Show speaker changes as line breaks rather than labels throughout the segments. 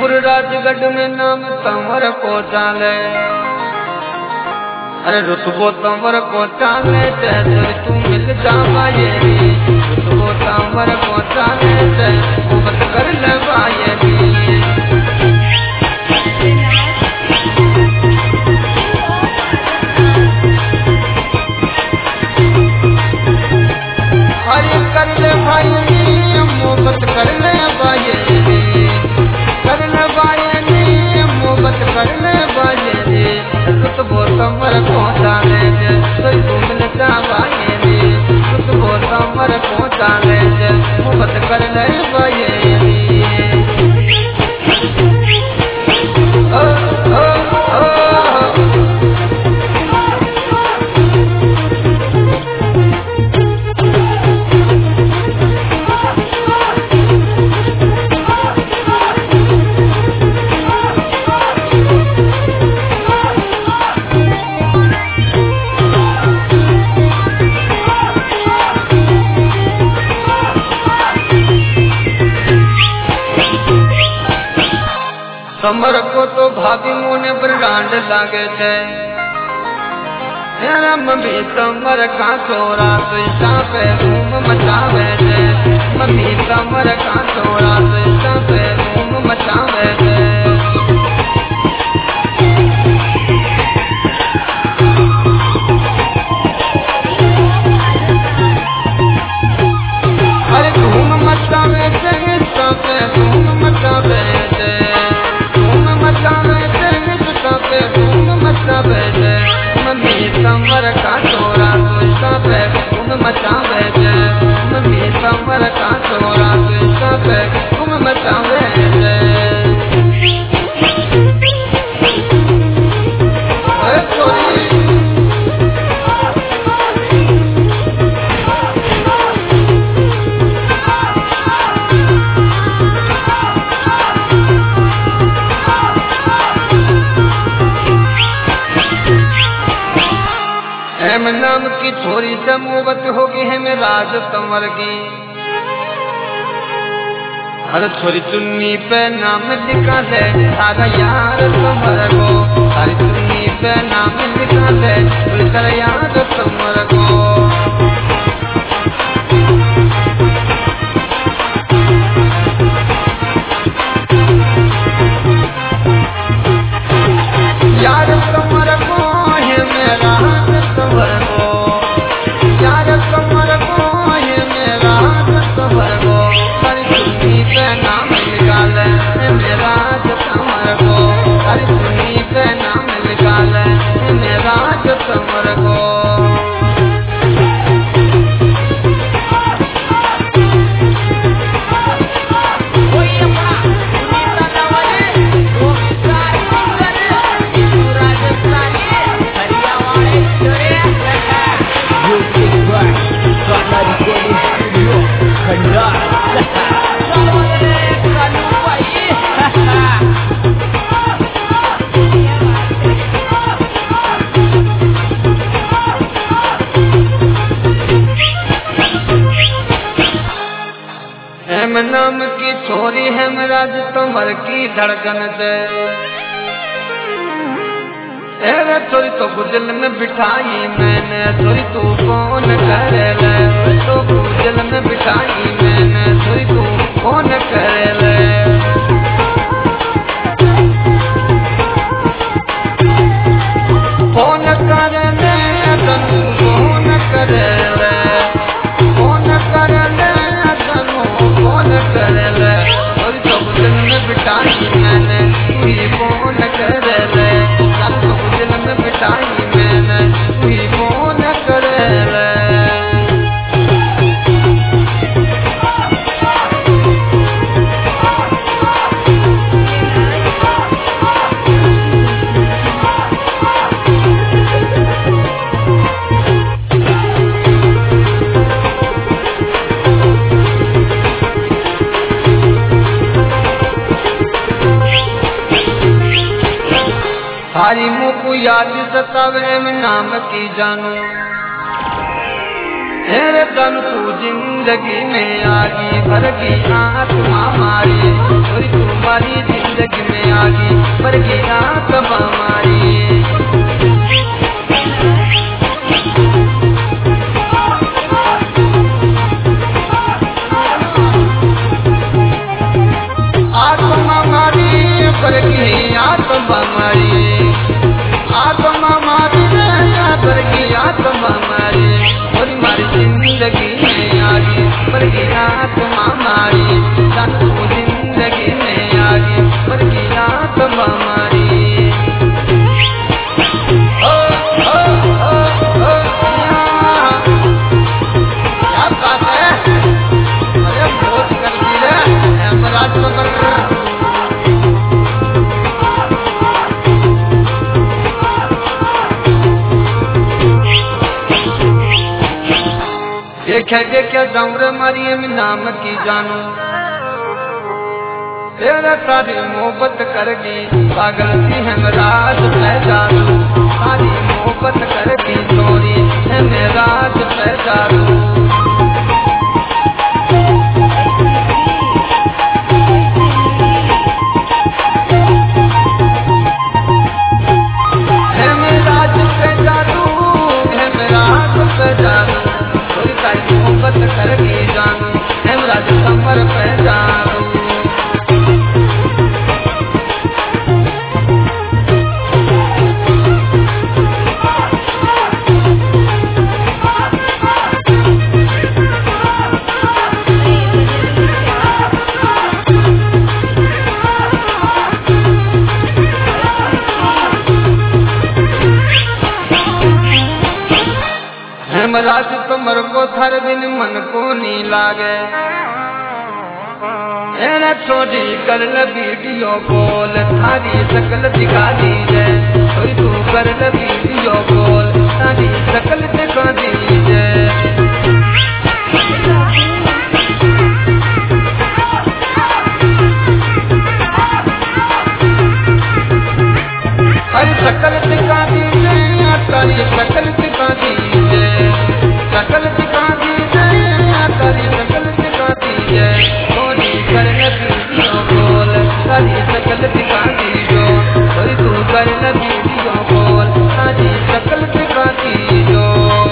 जयपुर राजगढ़ में नाम तंवर को चाले, अरे रुतबो तंवर को चाले जय तू मिल जावा ये रुतबो तंवर को चाले जय मत कर लेवा ये अरे कर ले भाई मोहब्बत कर ले भाई कर ले भाई मोहब्बत कर ले भाई रुतबो तंवर को चाले जय तू मिल जावा ये रुतबो तंवर को चाले जय मोहब्बत कर ले भाई कमर को तो भाभी मुने ब्रांड लागे थे मेरा मम्मी कमर का छोरा तो पे धूम मचावे थे मम्मी कमर का छोरा तो पे धूम मचावे थे अरे धूम मचावे थे पे धूम मचावे थे मम्मी कमर का छोरा तो पे तुम मचावे मम्मी कमर का छोरा तो पे तुम मचावे नाम की छोरी से मोहब्बत होगी है मैं राज तंवर की हर छोरी चुन्नी पे नाम लिखा है सारा यार तंवर को हर चुन्नी पे नाम लिखा है सारा यार तंवर को यार तंवर को है मेरा तंवर को यार तंवर को है मेरा तंवर को हर चुन्नी पे नाम निकाल मेरा तंवर को हर चुन्नी पे नाम निकाल मेरा तंवर को नाम की छोरी है मेरा तंवर की धड़कन से तेरे छोरी तो गुजल में बिठाई मैंने छोरी तू कौन करे ले तो गुजल में बिठाई मैंने छोरी तू कौन करे ले कौन करे ले तनु कौन करे ले कौन करे ले तनु कौन करे ले छोरी तो गुजल में बिठाई मैंने तू कौन करे ले तो गुजल में बिठाई मैंने तू कौन करे ले थारी मुँह को याद सतावे में नाम की जानू तेरे तन तू जिंदगी में आगी भरगी आत्मा मारी, और तुम्हारी जिंदगी में आगी भरगी आत्मा मारी। आत्मा मारी भरगी आत्मा मारी, आत्मा मारी भरगी आत्मा मारी, और मारी जिंदगी में आगी भरगी आत्मा मारी, तू जिंदगी में आगी भरगी आत्मा मारी। ओ ओ ओ ओ क्या बात है, अरे बहुत कर दी रे महाराज देखेंगे क्या दौर मरियम नाम की जानू, तेरा सारी मोहब्बत करगी पागल सी हमराज पहचानू, सारी मोहब्बत करगी चोरी हमराज पहचानू। हमराज पहचानू हमराज पहचानू, मोहब्बत करके जानू हमराज कमर पे जानू। हमराज कमर को थर दिन मन को नी लागे, एना छोड़ी कर ल वीडियो कॉल थारी शकल दिखा दीजे, कोई तू कर ल वीडियो कॉल थारी शकल दिखा दीजे। अरे शकल दिखा दीजे तारी शकल दिखा दीजे, शकल दिखा दीजे तारी शकल दिखा दीजे, थोड़ी कर ल वीडियो कॉल तारी शकल दिखा दीजो, कोई तू कर ल वीडियो कॉल तारी शकल दिखा दीजो।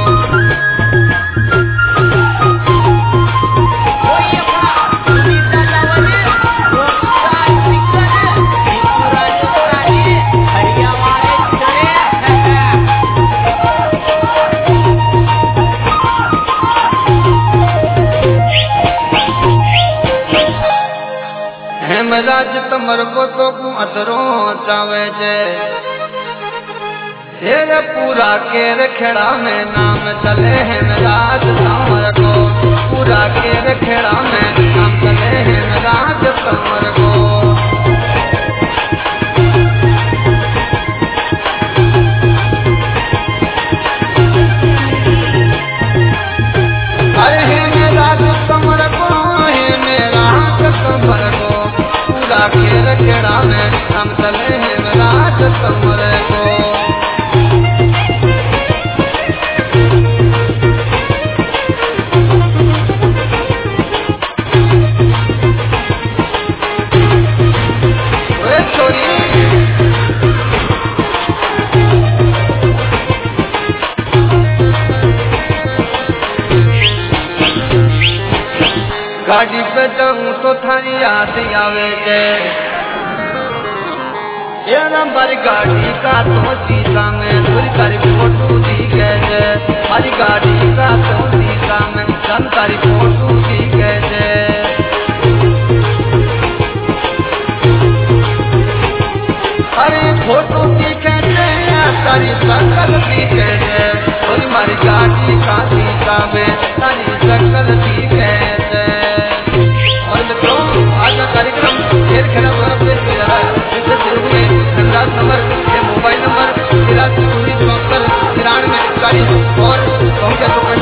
हमराज तमर को तो अतरो चावे जे, तेरे पूरा के रखेड़ा में नाम चले हमराज तमर को, पूरा के रखेड़ा में नाम चले हमराज तमर को। अरे हमराज तमर को हमराज तमर को, पूरा के रखेड़ा में हम चले हमराज तमर को। गाड़ी पे जाऊं तो थारी याद आवे जे, ये नंबर गाड़ी का तो शीशा में थोड़ी तारी फोटो दिखे जे, हमारी गाड़ी का तो शीशा में हम तारी फोटो दिखे जे। अरे फोटो दिखे जे तारी शकल दिखे जे, थोड़ी हमारी गाड़ी का शीशा में तारी शकल दिखे जे। आज का कार्यक्रम खेल खेला नंबर मोबाइल नंबर 83 19 94 93 40 और